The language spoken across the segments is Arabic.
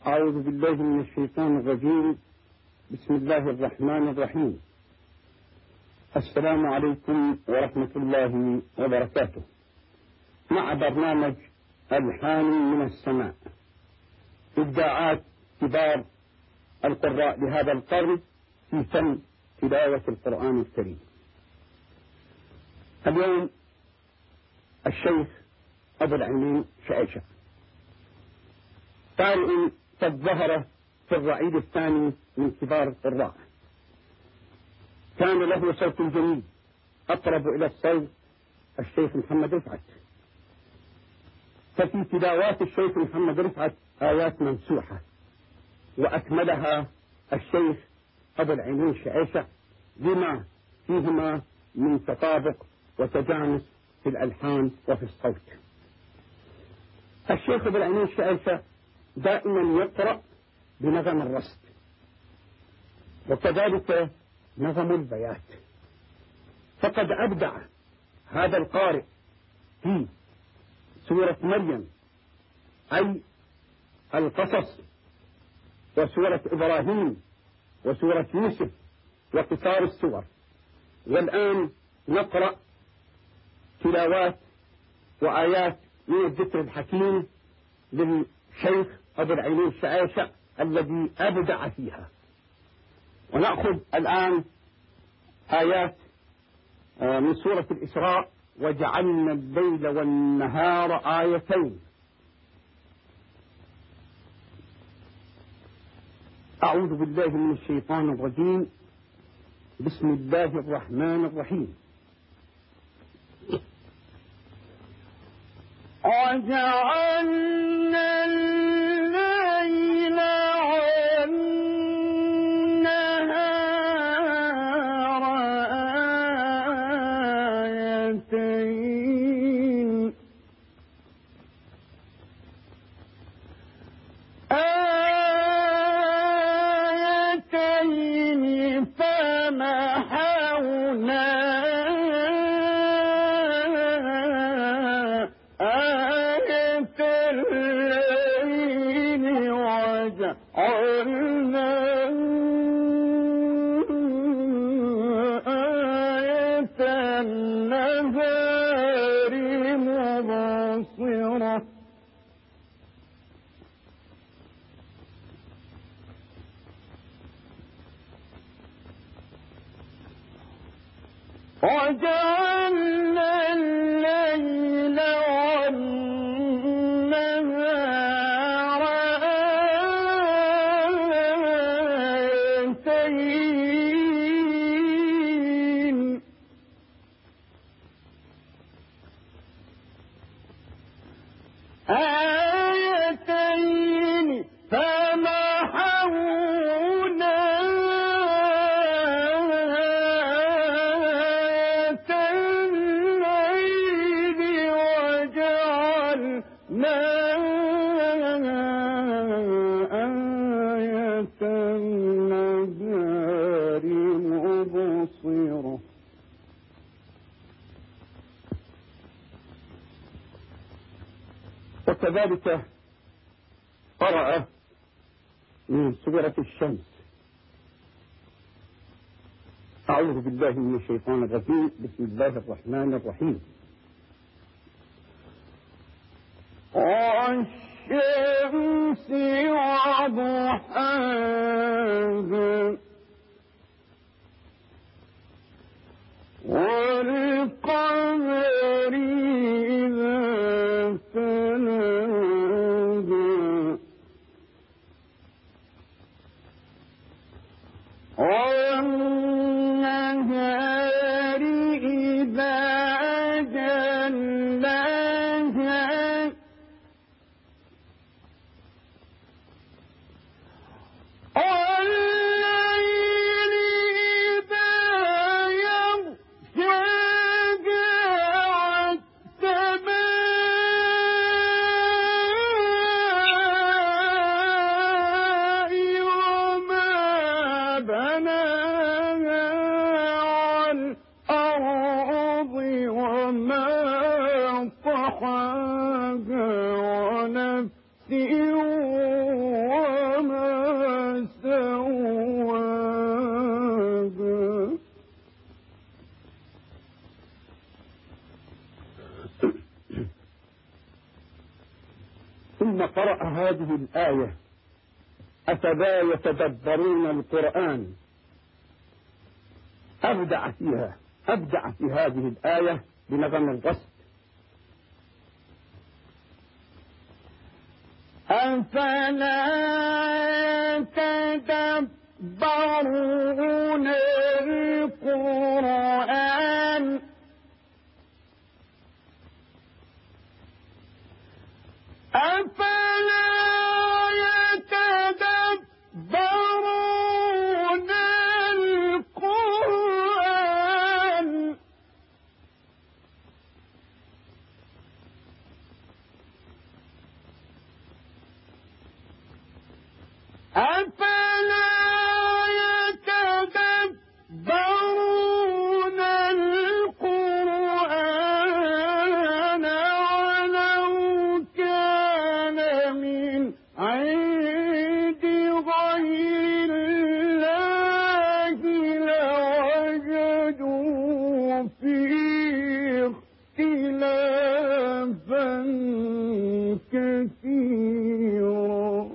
أعوذ بالله من الشيطان الرجيم. بسم الله الرحمن الرحيم. السلام عليكم ورحمة الله وبركاته. مع برنامج ألحان من السماء، إبداعات كبار القراء بهذا القرن في فن تلاوة القرآن الكريم. اليوم الشيخ أبو العينين شعيشة، قارئ قد ظهر في الرعيل الثاني من كبار القراء، كان له صوت جميل أقرب إلى الصوت الشيخ محمد رفعت. ففي تلاوات الشيخ محمد رفعت آيات ممسوحة، وأكملها الشيخ أبو العينين شعيشة بما فيهما من تطابق وتجانس في الألحان وفي الصوت. الشيخ أبو العينين شعيشة دائما يقرأ بنغم الرصد، وكذلك نغم البيات، فقد أبدع هذا القارئ في سورة مريم أي القصص، وسورة إبراهيم، وسورة يوسف، وقصار السور. والآن نقرأ تلاوات وآيات من الذكر الحكيم للشيخ أبو العينين شعيشة الذي أبدع فيها. ونأخذ الآن آيات من سورة الإسراء: وجعلنا الليل والنهار آيتين. أعوذ بالله من الشيطان الرجيم. بسم الله الرحمن الرحيم. وجعلنا الليل والنهار آيتين فمحونا وجعلنا الليل والنهار آيتين فمحونا وكذلك قرأ من سورة الشمس: أعوذ بالله من الشيطان الرجيم. بسم الله الرحمن الرحيم. والشمس وضحاها والقمر إذا تلاها والنهار إذا جلاها والليل إذا يغشاها والسماء وما بناها قرأ هذه الآية أفلا يتدبرون القرآن أبدع في هذه الآية بنغم القصد. أفلا يتدبرون القرآن أفلا يتدبرون القرآن أفلا يتدبرون القرآن ولو كان من عند غير الله لوجدوا فيه اختلافا كثيرا.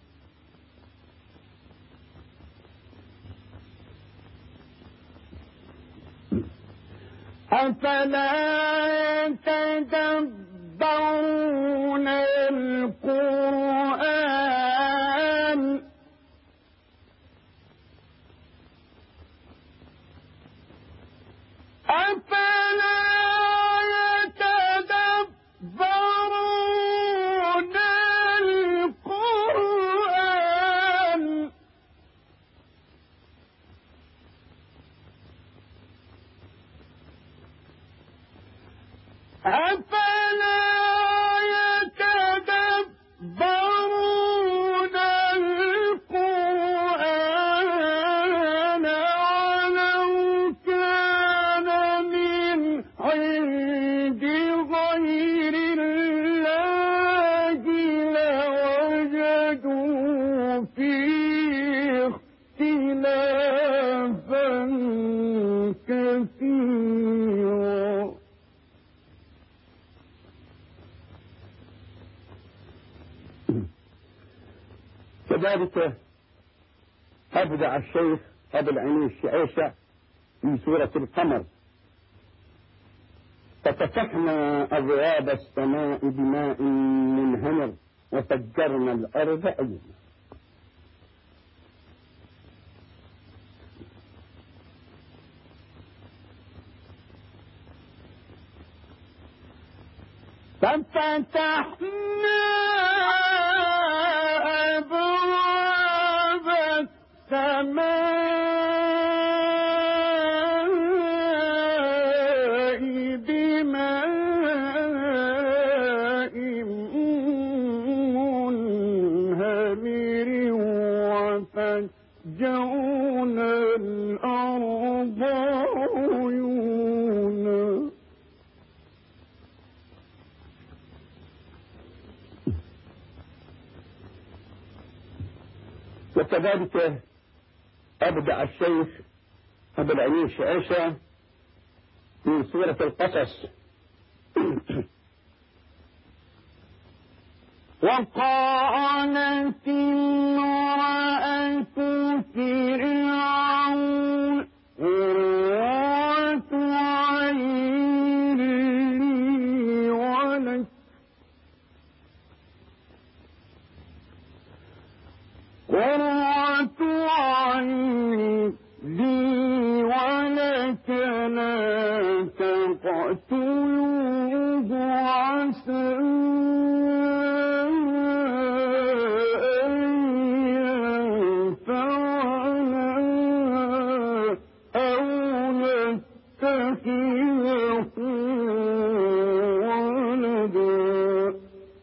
أفلا يتدبرون القرآن أفلا يتدبرون القرآن أفلا يتدبرون القرآن ولو كان من عند غير الله لوجدوا فيه اختلافا كثيرا. كذلك أبدع الشيخ أبو العينين الشعيشة في سورة القمر ففتحنا أبواب السماء بماء منهمر وفجرنا الأرض عيونا. ففتحنا أبواب السماء بماء منهمر وفجرنا الأرض عيونا. وكذلك أبدع الشيخ أبو العينين الشعيشة في سورة القصص وقالت امرأة فرعون قرة عين لي ولك قرة عين لي ولك لا تقتلوه عسى أن ينفعنا أو نتخذه ولدا.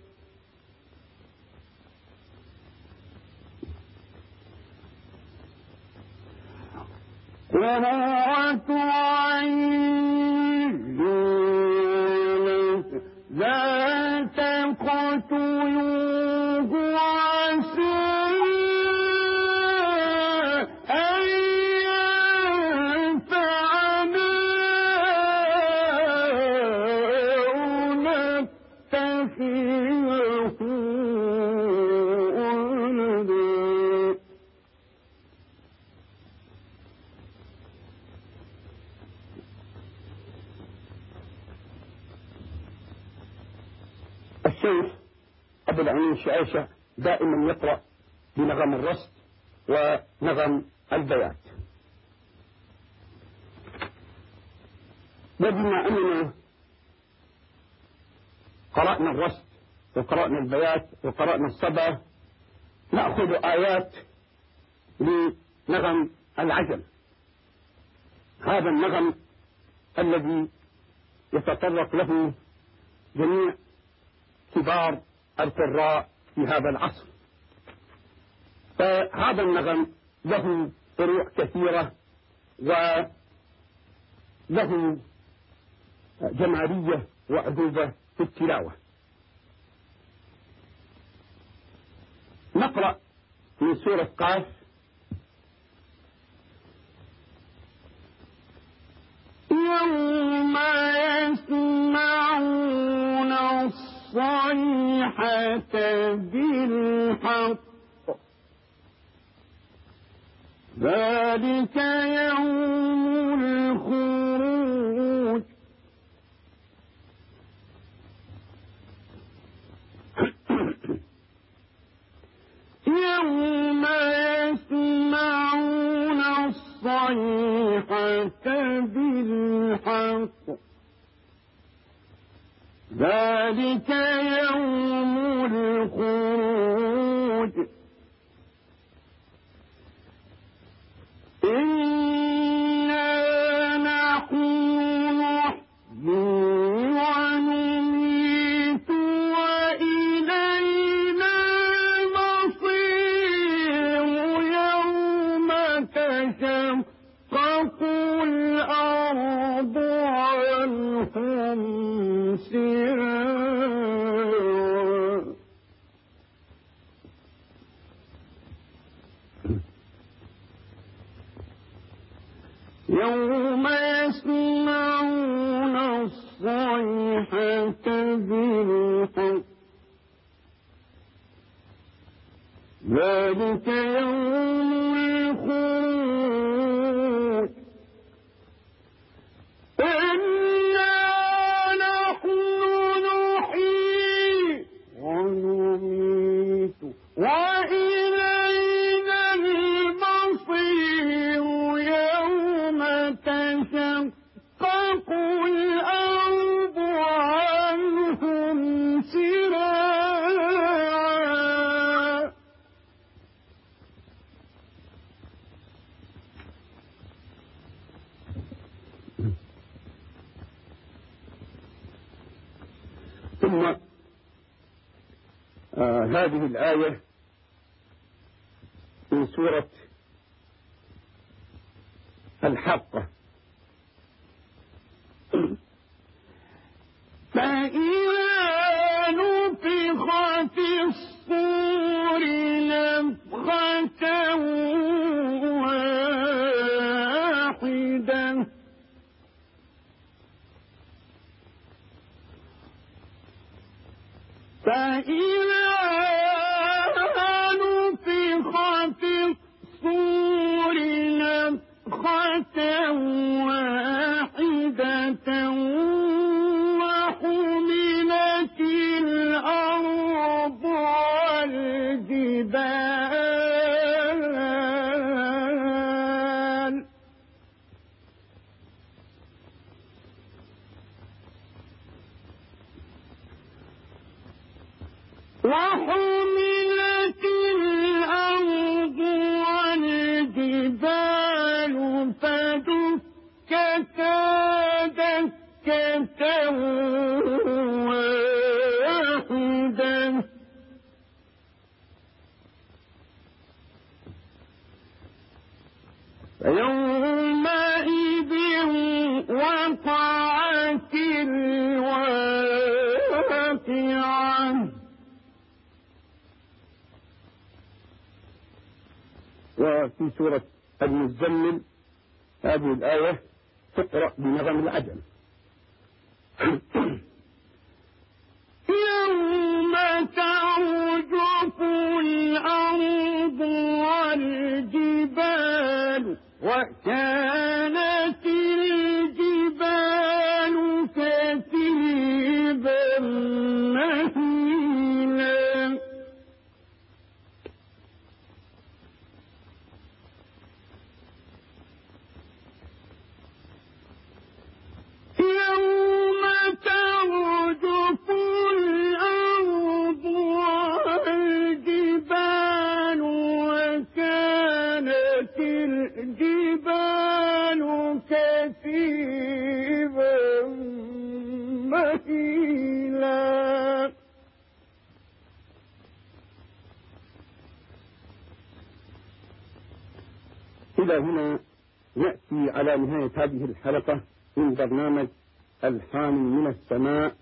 قرة عين لا تقتلوه عسى أن ينفعنا أو نتخذه الشيخ أبو العينين شعيشة دائما يقرأ بنغم الرصد ونغم البيات. وبما أننا قرأنا الرصد وقرأنا البيات وقرأنا الصبا، نأخذ آيات لنغم العجم، هذا النغم الذي يتطرق له جميع كبار القراء في هذا العصر. فهذا النغم له فروع كثيرة وله جمالية وعذوبة في التلاوة. نقرأ من سورة قاف: يوم يسمعون الصيحة بالحق ذلك يوم الخروج. يوم يسمعون الصيحة بالحق ذلك يوم الخروج. إنا نحن نحيي ونميت وإلينا المصير. يوم تشقق الأرض عنهم سرا. يوم يسمعون الصيحة بالحق ذلك يوم الخروج. إنا نحن نحيي ونميت وإلينا المصير. يوم تشقق الأرض عنهم سراعا. ثم هذه الآية من سورة الحاقة: فإذا نفخ في الصور نفخة واحدة فإذا نفخ في الصور نفخة واحدة وحملت الأرض والجبال وحملت الأرض والجبال فدكتا دكة واحدة فيومئذ وقعت الواقعة. وفي سورة المزمل هذه الآية تقرأ بنغم العجم: يوم ترجف الأرض والجبال وكانت الجبال كثيبا مهيلا. الجبال كثيبا مهيلا. إلى هنا نأتي على نهاية هذه الحلقة من برنامج ألحان من السماء،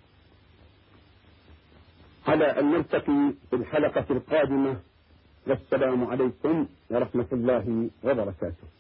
على أن نلتقي في الحلقة القادمة، والسلام عليكم ورحمة الله وبركاته.